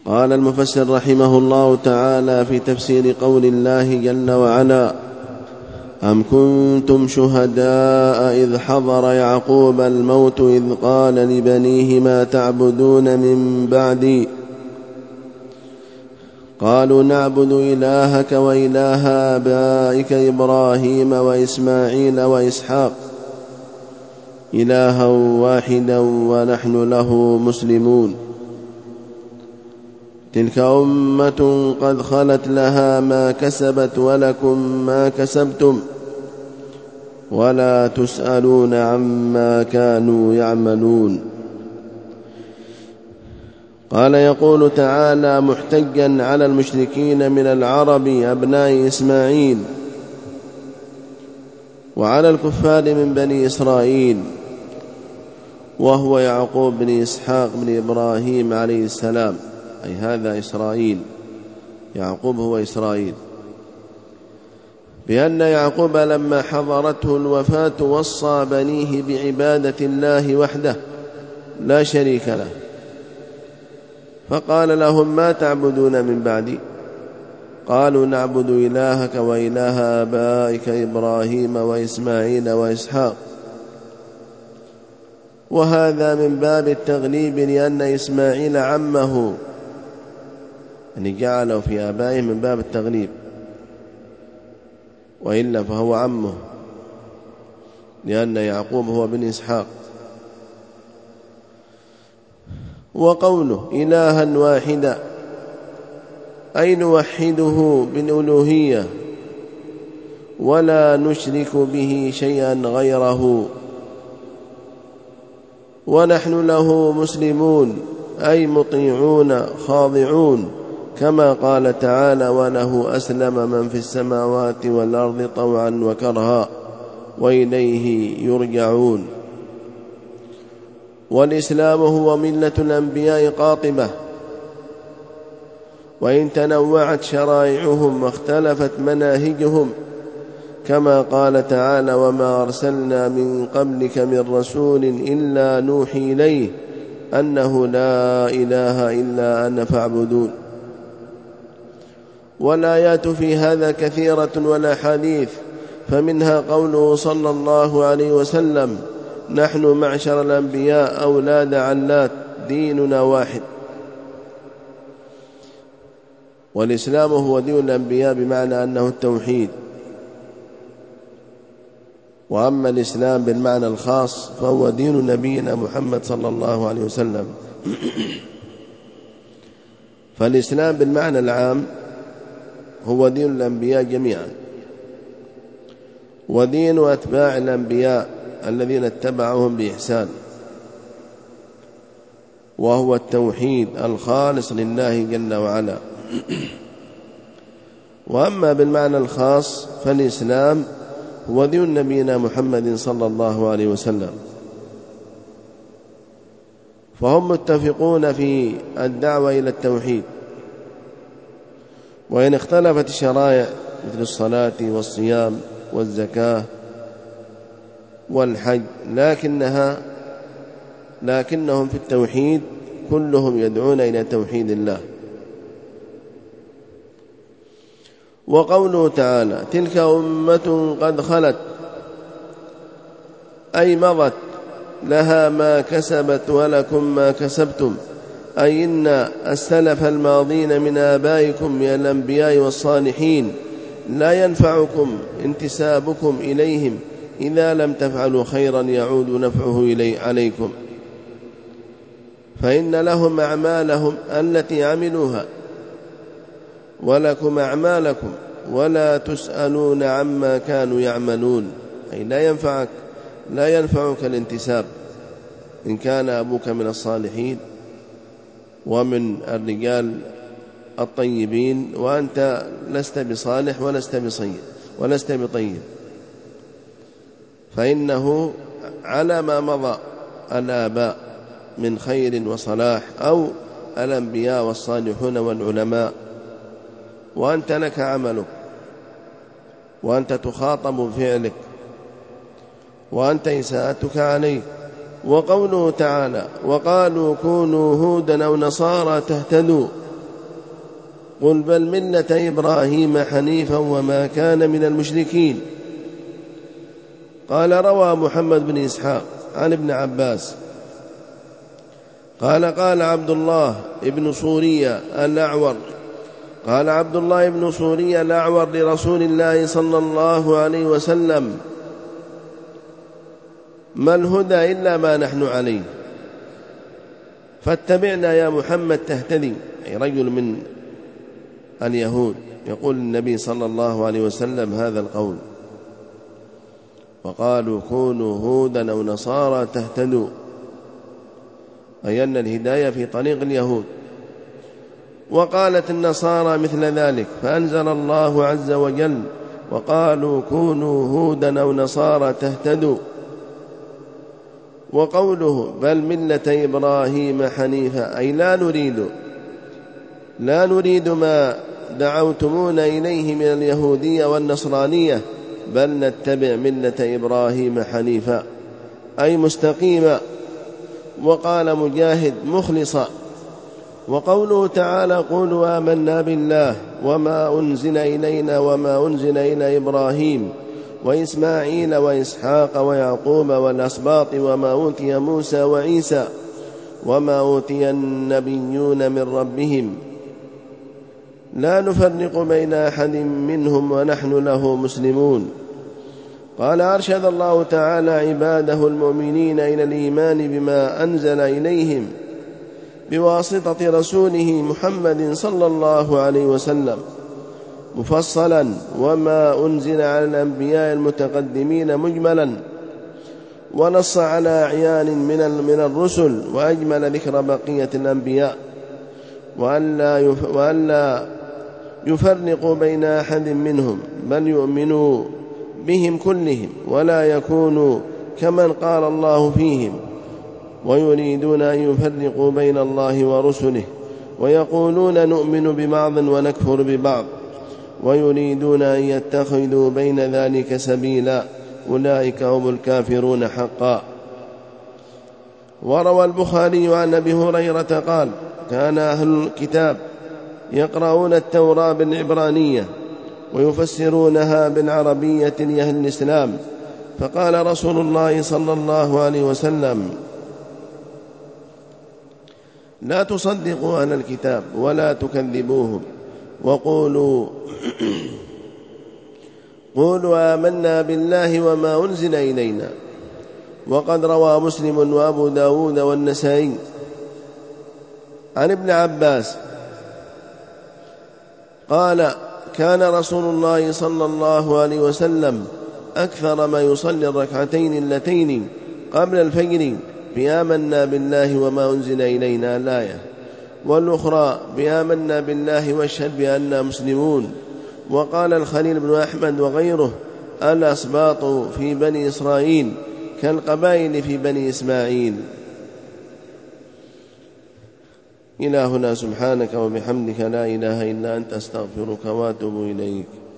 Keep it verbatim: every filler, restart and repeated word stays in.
قال المفسر رحمه الله تعالى في تفسير قول الله جل وعلا: أم كنتم شهداء إذ حضر يعقوب الموت إذ قال لبنيه ما تعبدون من بعدي قالوا نعبد إلهك وإله آبائك إبراهيم وإسماعيل وإسحاق إلها واحدا ونحن له مسلمون. تلك أمة قد خلت لها ما كسبت ولكم ما كسبتم ولا تسألون عما كانوا يعملون. قال يقول تعالى محتجا على المشركين من العرب أبناء إسماعيل وعلى الكفار من بني إسرائيل، وهو يعقوب بن إسحاق بن إبراهيم عليه السلام، أي هذا إسرائيل، يعقوب هو إسرائيل، بأن يعقوب لما حضرته الوفاة وصى بنيه بعبادة الله وحده لا شريك له، فقال لهم ما تعبدون من بعدي؟ قالوا نعبد إلهك وإله آبائك إبراهيم وإسماعيل وإسحاق. وهذا من باب التغليب، لأن إسماعيل عمه، يعني جعله في آبائه من باب التغليب، وإلا فهو عمه، لأن يعقوب هو بن إسحاق. وقوله إلها واحدا أي نوحده بالألوهية ولا نشرك به شيئا غيره، ونحن له مسلمون أي مطيعون خاضعون، كما قال تعالى وله أسلم من في السماوات والأرض طوعا وكرها وإليه يرجعون. والإسلام هو ملة الأنبياء قاطبة، وإن تنوعت شرائعهم واختلفت مناهجهم، كما قال تعالى وما أرسلنا من قبلك من رسول إلا نوحي إليه أنه لا إله إلا أنا فاعبدون. والآيات في هذا كثيرة والأحاديث، فمنها قوله صلى الله عليه وسلم نحن معشر الأنبياء أولاد علات ديننا واحد. والإسلام هو دين الأنبياء بمعنى أنه التوحيد، وأما الإسلام بالمعنى الخاص فهو دين نبينا محمد صلى الله عليه وسلم. فالإسلام بالمعنى العام هو دين الأنبياء جميعا، ودين أتباع الأنبياء الذين اتبعوهم بإحسان، وهو التوحيد الخالص لله جل وعلا. وأما بالمعنى الخاص فالإسلام هو دين نبينا محمد صلى الله عليه وسلم، فهم متفقون في الدعوة إلى التوحيد، وإن اختلفت الشرائع مثل الصلاة والصيام والزكاة والحج، لكنها لكنهم في التوحيد كلهم يدعون إلى توحيد الله. وقوله تعالى تلك أمة قد خلت أي مضت لها ما كسبت ولكم ما كسبتم، أي إن السلف الماضين من آبائكم من الأنبياء والصالحين لا ينفعكم انتسابكم إليهم إذا لم تفعلوا خيرا يعود نفعه إلي عليكم، فإن لهم أعمالهم التي عملوها ولكم أعمالكم ولا تسألون عما كانوا يعملون. أي لا ينفعك لا ينفعك الانتساب إن كان أبوك من الصالحين ومن الرجال الطيبين وأنت لست بصالح ولست بصيب ولست بطيب، فإنه على ما مضى الآباء من خير وصلاح أو الأنبياء والصالحون والعلماء، وأنت لك عملك وأنت تخاطب بفعلك وأنت إساءتك عليه. وقوله تعالى وقالوا كونوا هودا أو نصارى تهتدوا، قل بل ملة إبراهيم حنيفا وما كان من المشركين. قال روى محمد بن إسحاق عن ابن عباس قال قال عبد الله ابن سورية الأعور قال عبد الله ابن سورية الأعور لرسول الله صلى الله عليه وسلم ما الهدى إلا ما نحن عليه فاتبعنا يا محمد تهتدي. أي رجل من اليهود يقول النبي صلى الله عليه وسلم هذا القول، وقالوا كونوا هودا أو نصارى تهتدوا، أي أن الهداية في طريق اليهود. وقالت النصارى مثل ذلك فأنزل الله عز وجل وقالوا كونوا هودا أو نصارى تهتدوا. وقوله بل ملة إبراهيم حنيفا أي لا نريد لا نريد ما دعوتمونا إليه من اليهودية والنصرانية، بل نتبع ملة إبراهيم حنيفا أي مستقيما. وقال مجاهد مخلصا. وقوله تعالى قولوا آمنا بالله وما أنزل إلينا وما أنزل إلى إبراهيم وإسماعيل وإسحاق ويعقوب والأسباط وما أوتي موسى وعيسى وما أوتي النبيون من ربهم لا نفرق بين أحد منهم ونحن له مسلمون. قال أرشد الله تعالى عباده المؤمنين إلى الإيمان بما أنزل إليهم بواسطة رسوله محمد صلى الله عليه وسلم مفصلا، وما أنزل على الأنبياء المتقدمين مجملا، ونص على أعيان من الرسل وأجمل ذكر بقية الأنبياء، وأن لا يفرقوا بين أحد منهم بل يؤمنوا بهم كلهم ولا يكونوا كمن قال الله فيهم ويريدون أن يفرقوا بين الله ورسله ويقولون نؤمن ببعض ونكفر ببعض ويريدون أن يتخذوا بين ذلك سبيلا أولئك هم الكافرون حقا. وروى البخاري عن أبي هريرة قال كان أهل الكتاب يقرؤون التوراة بالعبرانية ويفسرونها بالعربية لأهل الإسلام، فقال رسول الله صلى الله عليه وسلم لا تصدقوا أهل الكتاب ولا تكذبوهم وقولوا قولوا آمنا بالله وما أنزل إلينا. وقد روى مسلم وأبو داود والنسائي عن ابن عباس قال كان رسول الله صلى الله عليه وسلم أكثر ما يصلي الركعتين اللتين قبل الفجر بآمنا بالله وما أنزل إلينا الآية، والأخرى بآمنا بالله واشهد بأننا مسلمون. وقال الخليل بن أحمد وغيره الأسباط في بني إسرائيل كالقبائل في بني إسماعيل. إلهنا سبحانك وبحمدك لا إله إلا أنت أستغفرك وأتوب إليك.